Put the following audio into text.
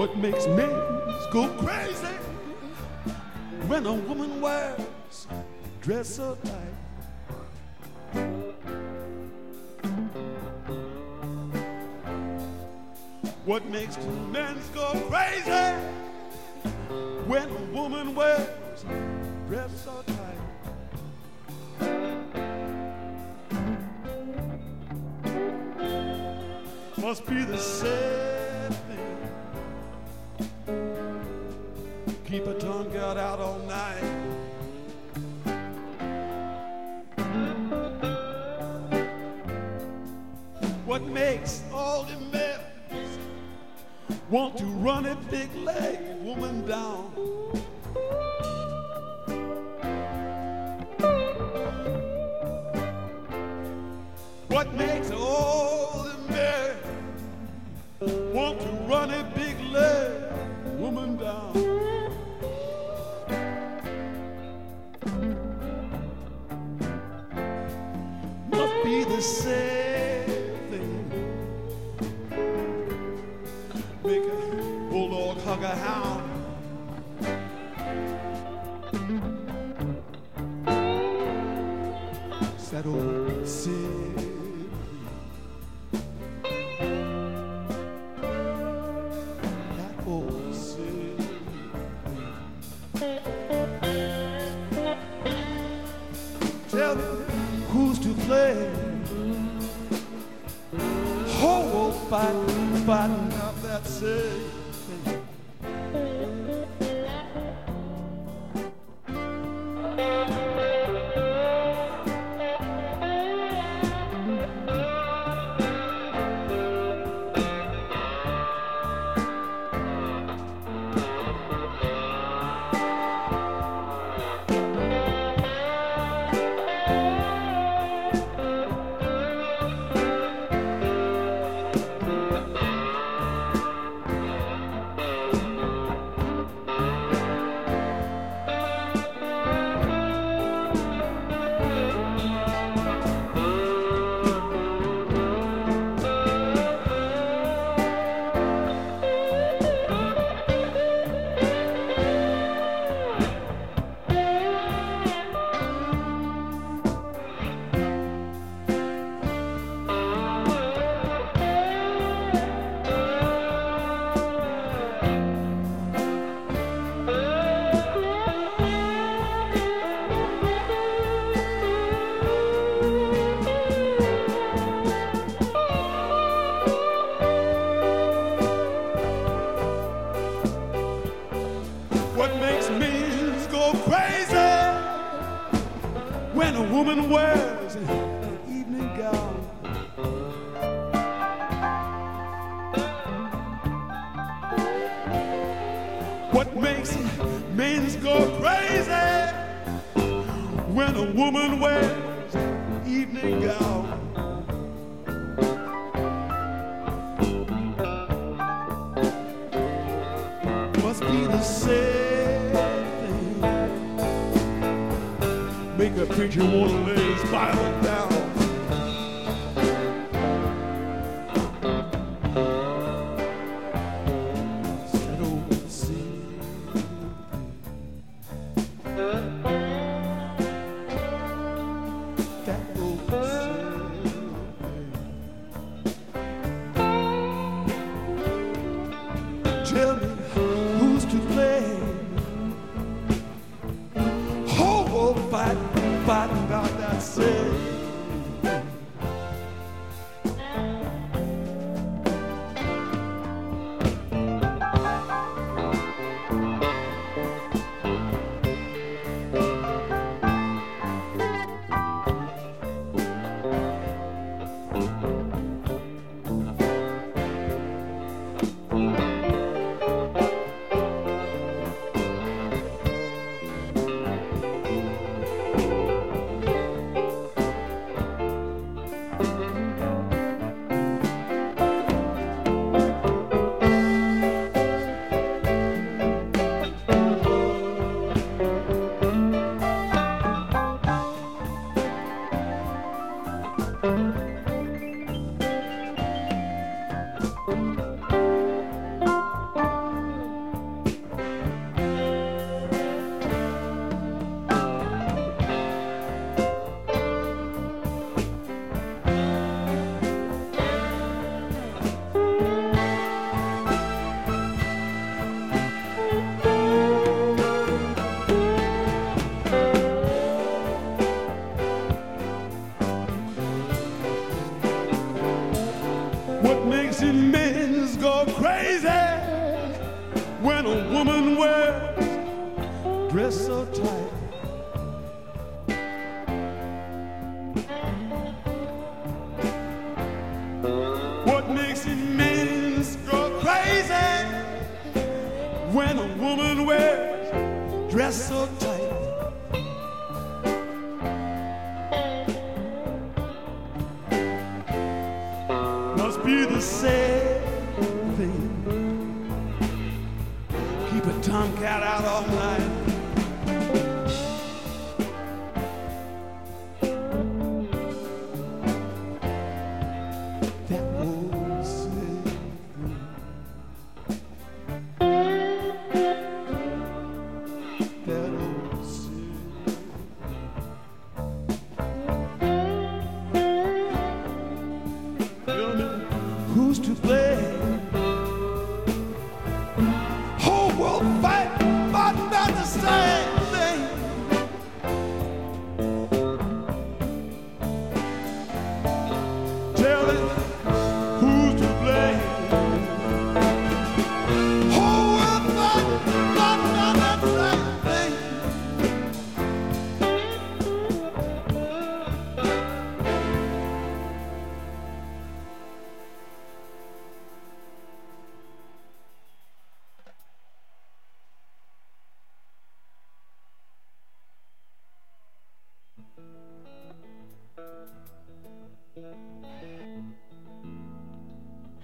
What makes men go crazy when a woman wears dress so tight? What makes men go crazy when a woman wears dress so tight? Must be the same thing. Keep her tongue out all night. What makes all the men want to run a big leg woman down? What makes all the men want to run a big leg woman down? Must be the same thing. Make a bulldog hug a hound. That old city. That old city. Tell me who's to play. Oh, fighting out that city. What makes men go crazy when a woman wears an evening gown? What makes men go crazy when a woman wears an evening gown? Must be the same. Make a preacher wanna lay his Bible down. That old city. That old city. Tell me who's to blame. Fighting about that city. dress so tight. What makes a man go crazy when a woman wears dress so tight? Must be the sad thing. Keep a tomcat out all night.